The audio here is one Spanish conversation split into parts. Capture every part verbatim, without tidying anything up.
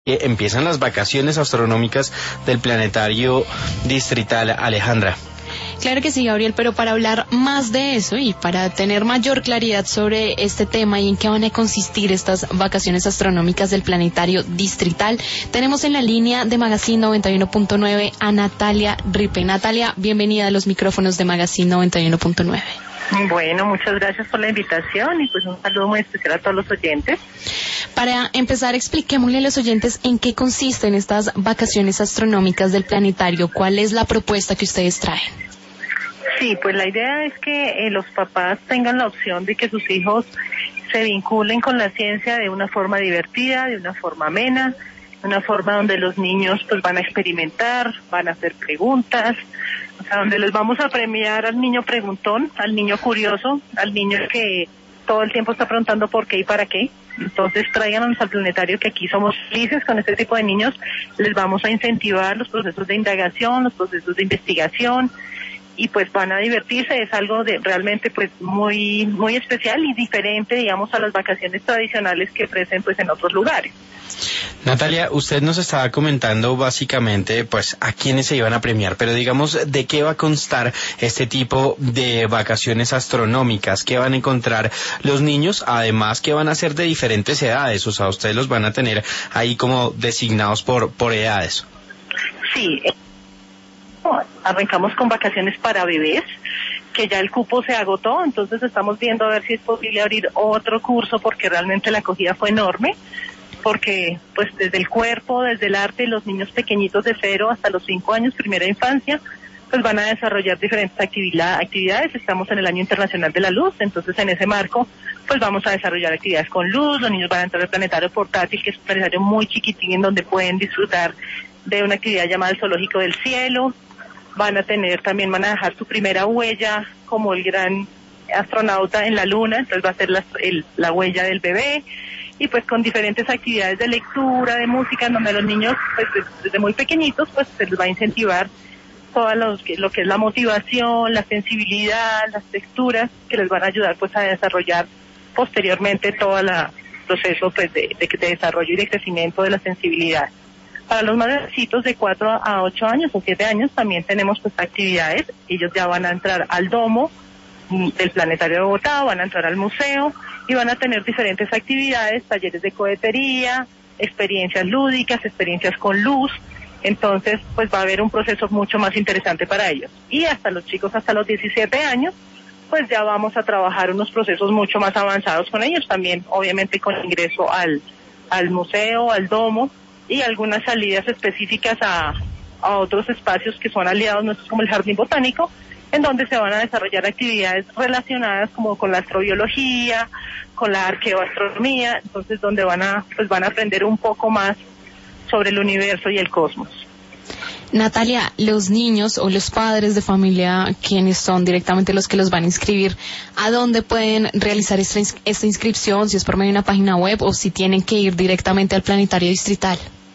Empiezan las vacaciones astronómicas del Planetario Distrital, Alejandra. Claro que sí, Gabriel, pero para hablar más de eso y para tener mayor claridad sobre este tema y en qué van a consistir estas vacaciones astronómicas del Planetario Distrital, tenemos en la línea de Magazine noventa y uno punto nueve a Natalia Ripe. Natalia, bienvenida a los micrófonos de Magazine noventa y uno punto nueve. Bueno, muchas gracias por la invitación y pues un saludo muy especial a todos los oyentes. Para empezar, expliquémosle a los oyentes en qué consisten estas vacaciones astronómicas del planetario. ¿Cuál es la propuesta que ustedes traen? Sí, pues la idea es que eh, los papás tengan la opción de que sus hijos se vinculen con la ciencia de una forma divertida, de una forma amena, de una forma donde los niños pues van a experimentar, van a hacer preguntas, o sea, donde les vamos a premiar al niño preguntón, al niño curioso, al niño que todo el tiempo está preguntando por qué y para qué. Entonces tráiganos al planetario, que aquí somos felices con este tipo de niños. Les vamos a incentivar los procesos de indagación, los procesos de investigación, y pues van a divertirse. Es algo de realmente pues muy muy especial y diferente, digamos, a las vacaciones tradicionales que ofrecen pues en otros lugares. Natalia, usted nos estaba comentando básicamente pues a quiénes se iban a premiar, pero digamos, ¿de qué va a constar este tipo de vacaciones astronómicas? ¿Qué van a encontrar los niños? Además, ¿qué van a ser de diferentes edades? O sea, ustedes los van a tener ahí como designados por, por edades. Sí, arrancamos con vacaciones para bebés, que ya el cupo se agotó, entonces estamos viendo a ver si es posible abrir otro curso, porque realmente la acogida fue enorme, porque pues desde el cuerpo, desde el arte, los niños pequeñitos de cero hasta los cinco años, primera infancia, pues van a desarrollar diferentes actividad, actividades. Estamos en el Año Internacional de la Luz, entonces en ese marco pues vamos a desarrollar actividades con luz. Los niños van a entrar al planetario portátil, que es un planetario muy chiquitín en donde pueden disfrutar de una actividad llamada el Zoológico del Cielo. Van a tener, también van a dejar su primera huella como el gran astronauta en la Luna, entonces va a ser la, el, la huella del bebé, y pues con diferentes actividades de lectura, de música, en donde los niños pues desde muy pequeñitos pues se les va a incentivar todo lo que, lo que es la motivación, la sensibilidad, las texturas, que les van a ayudar pues a desarrollar posteriormente todo el proceso pues de, de, de desarrollo y de crecimiento de la sensibilidad. Para los más grandecitos de cuatro a ocho años o siete años también tenemos pues actividades. Ellos ya van a entrar al domo del Planetario de Bogotá, van a entrar al museo y van a tener diferentes actividades, talleres de cohetería, experiencias lúdicas, experiencias con luz. Entonces pues va a haber un proceso mucho más interesante para ellos. Y hasta los chicos hasta los diecisiete años pues ya vamos a trabajar unos procesos mucho más avanzados con ellos, también obviamente con ingreso al, al museo, al domo, y algunas salidas específicas a, a otros espacios que son aliados nuestros, como el Jardín Botánico, en donde se van a desarrollar actividades relacionadas como con la astrobiología, con la arqueoastronomía, entonces donde van a, pues van a aprender un poco más sobre el universo y el cosmos. Natalia, los niños o los padres de familia, quienes son directamente los que los van a inscribir, ¿a dónde pueden realizar esta, ins- esta inscripción? Si es por medio de una página web o si tienen que ir directamente al Planetario Distrital.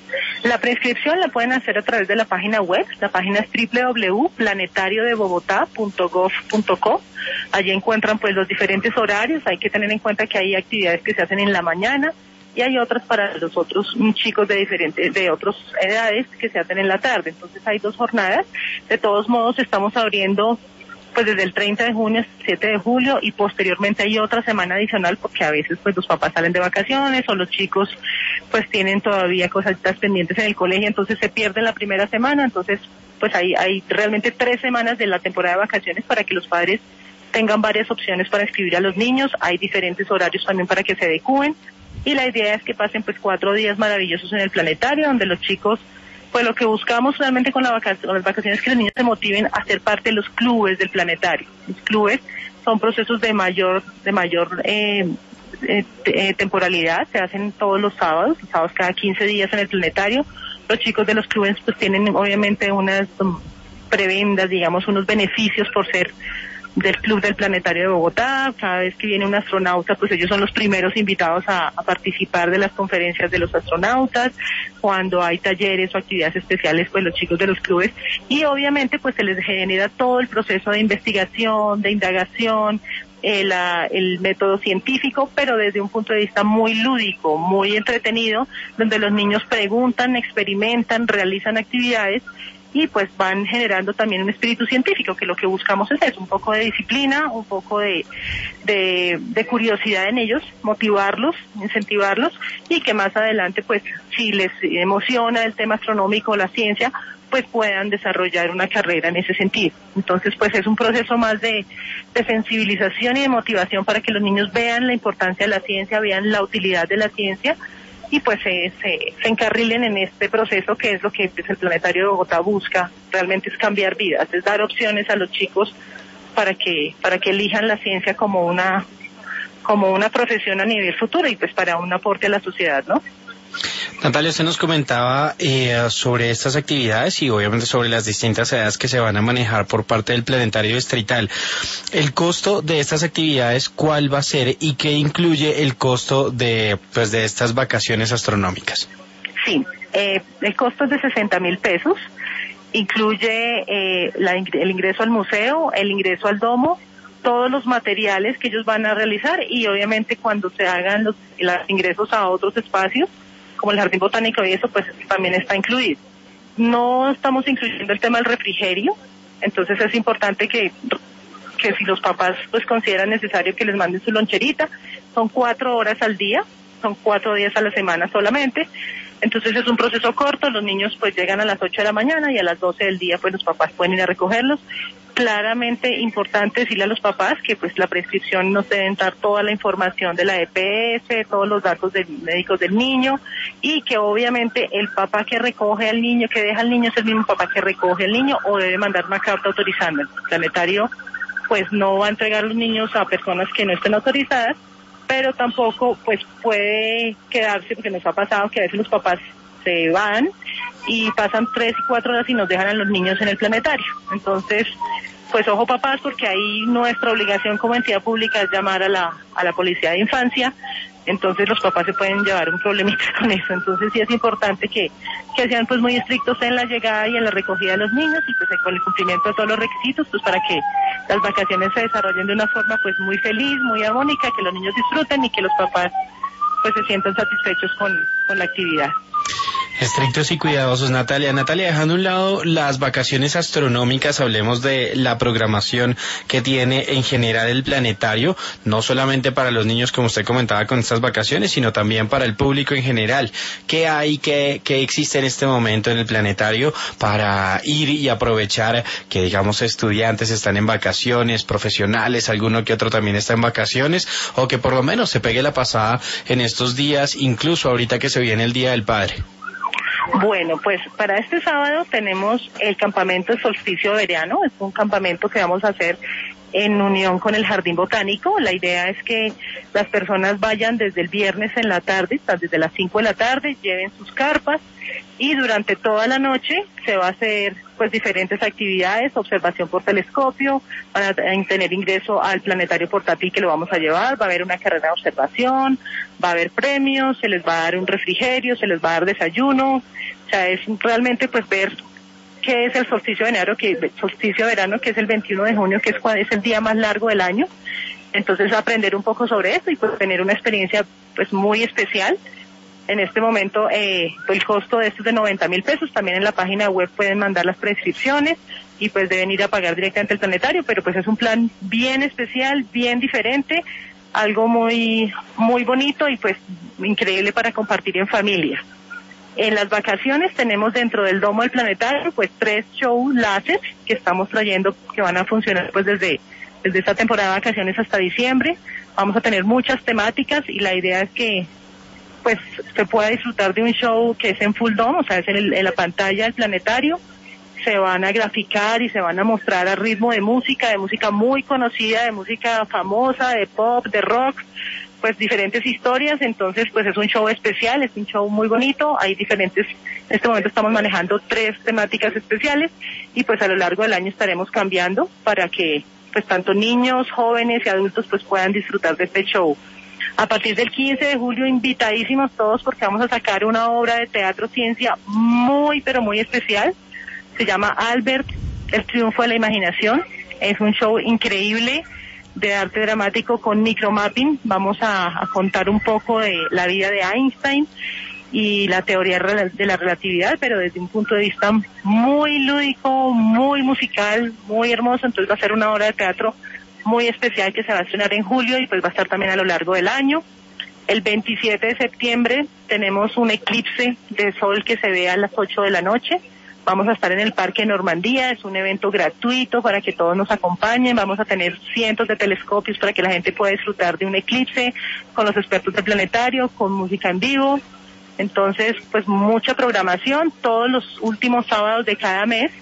La preinscripción la pueden hacer a través de la página web. La página es doble u doble u doble u punto planetario de bogotá punto gov punto co. Allí encuentran pues los diferentes horarios. Hay que tener en cuenta que hay actividades que se hacen en la mañana y hay otras para los otros chicos de diferentes, de otras edades, que se hacen en la tarde. Entonces hay dos jornadas. De todos modos estamos abriendo pues desde el treinta de junio hasta el siete de julio, y posteriormente hay otra semana adicional, porque a veces pues los papás salen de vacaciones o los chicos pues tienen todavía cosas pendientes en el colegio, entonces se pierden la primera semana. Entonces pues hay, hay realmente tres semanas de la temporada de vacaciones para que los padres tengan varias opciones para inscribir a los niños. Hay diferentes horarios también para que se adecúen, y la idea es que pasen pues cuatro días maravillosos en el planetario, donde los chicos, pues lo que buscamos realmente con, la vaca- con las vacaciones es que los niños se motiven a ser parte de los clubes del planetario. Los clubes son procesos de mayor de mayor eh, eh, eh, temporalidad, se hacen todos los sábados, los sábados cada quince días en el planetario. Los chicos de los clubes pues tienen obviamente unas um, prebendas, digamos, unos beneficios por ser del Club del Planetario de Bogotá. Cada vez que viene un astronauta, pues ellos son los primeros invitados a, a participar de las conferencias de los astronautas. Cuando hay talleres o actividades especiales, pues los chicos de los clubes, y obviamente pues se les genera todo el proceso de investigación, de indagación, eh, la, el método científico, pero desde un punto de vista muy lúdico, muy entretenido, donde los niños preguntan, experimentan, realizan actividades y pues van generando también un espíritu científico, que lo que buscamos es eso, un poco de disciplina, un poco de, de, de curiosidad en ellos, motivarlos, incentivarlos, y que más adelante pues si les emociona el tema astronómico o la ciencia, pues puedan desarrollar una carrera en ese sentido. Entonces pues es un proceso más de, de sensibilización y de motivación para que los niños vean la importancia de la ciencia, vean la utilidad de la ciencia, y pues se, se, se encarrilen en este proceso, que es lo que pues, el Planetario de Bogotá busca, realmente es cambiar vidas, es dar opciones a los chicos para que para que elijan la ciencia como una como una profesión a nivel futuro y pues para un aporte a la sociedad, ¿no? Natalia, usted nos comentaba eh, sobre estas actividades y obviamente sobre las distintas edades que se van a manejar por parte del Planetario Distrital. El costo de estas actividades, ¿cuál va a ser y qué incluye el costo de pues de estas vacaciones astronómicas? Sí, eh, el costo es de sesenta mil pesos, incluye eh, la, el ingreso al museo, el ingreso al domo, todos los materiales que ellos van a realizar y obviamente cuando se hagan los, los ingresos a otros espacios, como el Jardín Botánico y eso, pues también está incluido. No estamos incluyendo el tema del refrigerio, entonces es importante que, que si los papás pues consideran necesario que les manden su loncherita, son cuatro horas al día, son cuatro días a la semana solamente, entonces es un proceso corto, los niños pues llegan a las ocho de la mañana y a las doce del día pues los papás pueden ir a recogerlos. Claramente importante decirle a los papás que pues la prescripción nos deben dar toda la información de la E P S, todos los datos de, médicos del niño, y que obviamente el papá que recoge al niño, que deja al niño, es el mismo papá que recoge al niño o debe mandar una carta autorizando. El Planetario pues no va a entregar los niños a personas que no estén autorizadas, pero tampoco pues puede quedarse, porque nos ha pasado que a veces los papás se van y pasan tres y cuatro horas y nos dejan a los niños en el planetario. Entonces, pues ojo papás, porque ahí nuestra obligación como entidad pública es llamar a la a la policía de infancia, entonces los papás se pueden llevar un problemita con eso. Entonces sí es importante que, que sean pues muy estrictos en la llegada y en la recogida de los niños y pues con el cumplimiento de todos los requisitos, pues para que las vacaciones se desarrollen de una forma pues muy feliz, muy armónica, que los niños disfruten y que los papás pues se sientan satisfechos con, con la actividad. Estrictos y cuidadosos, Natalia. Natalia, dejando a un lado las vacaciones astronómicas, hablemos de la programación que tiene en general el planetario, no solamente para los niños, como usted comentaba, con estas vacaciones, sino también para el público en general. ¿Qué hay, qué, qué existe en este momento en el planetario para ir y aprovechar que, digamos, estudiantes están en vacaciones, profesionales, alguno que otro también está en vacaciones, o que por lo menos se pegue la pasada en estos días, incluso ahorita que se viene el Día del Padre? Bueno, pues para este sábado tenemos el campamento de solsticio de verano, es un campamento que vamos a hacer en unión con el Jardín Botánico. La idea es que las personas vayan desde el viernes en la tarde, desde las cinco de la tarde, lleven sus carpas y durante toda la noche se va a hacer pues diferentes actividades, observación por telescopio, van a tener ingreso al planetario portátil que lo vamos a llevar, va a haber una carrera de observación, va a haber premios, se les va a dar un refrigerio, se les va a dar desayuno, o sea, es realmente pues ver qué es el solsticio de verano, que solsticio de verano, que es el veintiuno de junio, que es, es el día más largo del año. Entonces aprender un poco sobre eso y pues tener una experiencia pues muy especial. En este momento eh, el costo de esto es de noventa mil pesos, también en la página web pueden mandar las prescripciones y pues deben ir a pagar directamente el planetario, pero pues es un plan bien especial, bien diferente, algo muy muy bonito y pues increíble para compartir en familia. En las vacaciones tenemos dentro del domo del planetario pues tres shows láser que estamos trayendo que van a funcionar pues desde, desde esta temporada de vacaciones hasta diciembre. Vamos a tener muchas temáticas y la idea es que pues se pueda disfrutar de un show que es en full dome, o sea, es en, el, en la pantalla del planetario. Se van a graficar y se van a mostrar a ritmo de música, de música muy conocida, de música famosa, de pop, de rock, pues diferentes historias. Entonces pues es un show especial, es un show muy bonito, hay diferentes, en este momento estamos manejando tres temáticas especiales y pues a lo largo del año estaremos cambiando para que pues tanto niños, jóvenes y adultos pues puedan disfrutar de este show. A partir del quince de julio invitadísimos todos porque vamos a sacar una obra de teatro ciencia muy pero muy especial, se llama Albert, el triunfo de la imaginación, es un show increíble de arte dramático con micromapping. Vamos a, a contar un poco de la vida de Einstein y la teoría de la relatividad, pero desde un punto de vista muy lúdico, muy musical, muy hermoso. Entonces va a ser una obra de teatro muy especial que se va a estrenar en julio y pues va a estar también a lo largo del año. El veintisiete de septiembre tenemos un eclipse de sol que se ve a las ocho de la noche. Vamos a estar en el Parque Normandía, es un evento gratuito para que todos nos acompañen. Vamos a tener cientos de telescopios para que la gente pueda disfrutar de un eclipse con los expertos del planetario, con música en vivo. Entonces, pues mucha programación. Todos los últimos sábados de cada mes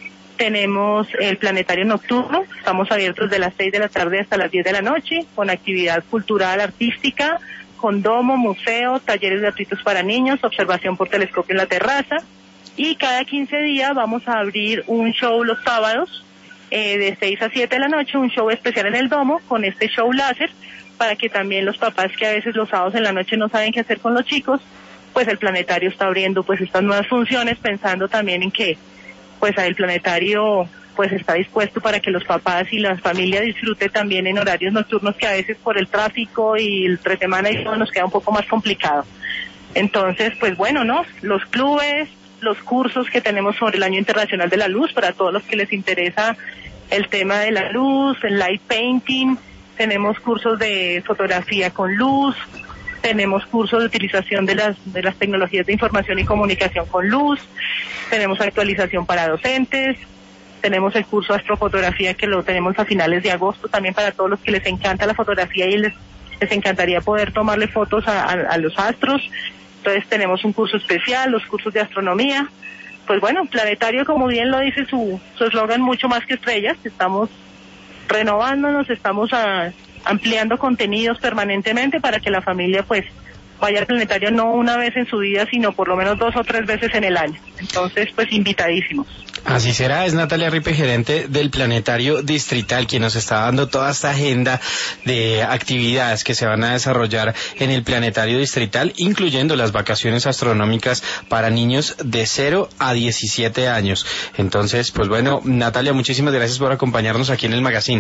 tenemos el planetario nocturno. Estamos abiertos de las seis de la tarde hasta las diez de la noche, con actividad cultural, artística, con domo, museo, talleres gratuitos para niños, observación por telescopio en la terraza. Y cada quince días vamos a abrir un show los sábados, eh, de seis a siete de la noche, un show especial en el domo, con este show láser, para que también los papás que a veces los sábados en la noche no saben qué hacer con los chicos, pues el planetario está abriendo pues estas nuevas funciones, pensando también en que pues el planetario pues está dispuesto para que los papás y las familias disfruten también en horarios nocturnos, que a veces por el tráfico y el tres semana y todo nos queda un poco más complicado. Entonces, pues bueno, ¿no? Los clubes, los cursos que tenemos sobre el Año Internacional de la Luz, para todos los que les interesa el tema de la luz, el light painting, tenemos cursos de fotografía con luz, tenemos cursos de utilización de las de las tecnologías de información y comunicación con luz, tenemos actualización para docentes, tenemos el curso de astrofotografía que lo tenemos a finales de agosto también para todos los que les encanta la fotografía y les, les encantaría poder tomarle fotos a, a, a los astros. Entonces tenemos un curso especial, los cursos de astronomía. Pues bueno, planetario, como bien lo dice su su eslogan, mucho más que estrellas. Estamos renovándonos, estamos a, ampliando contenidos permanentemente para que la familia pues vaya al planetario no una vez en su vida, sino por lo menos dos o tres veces en el año. Entonces, pues invitadísimos. Así será. Es Natalia Ripe, gerente del Planetario Distrital, quien nos está dando toda esta agenda de actividades que se van a desarrollar en el Planetario Distrital, incluyendo las vacaciones astronómicas para niños de cero a diecisiete años. Entonces, pues bueno, Natalia, muchísimas gracias por acompañarnos aquí en el magazine.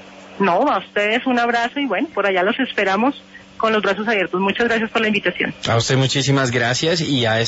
No, a ustedes un abrazo y bueno, por allá los esperamos con los brazos abiertos. Muchas gracias por la invitación. A usted muchísimas gracias y a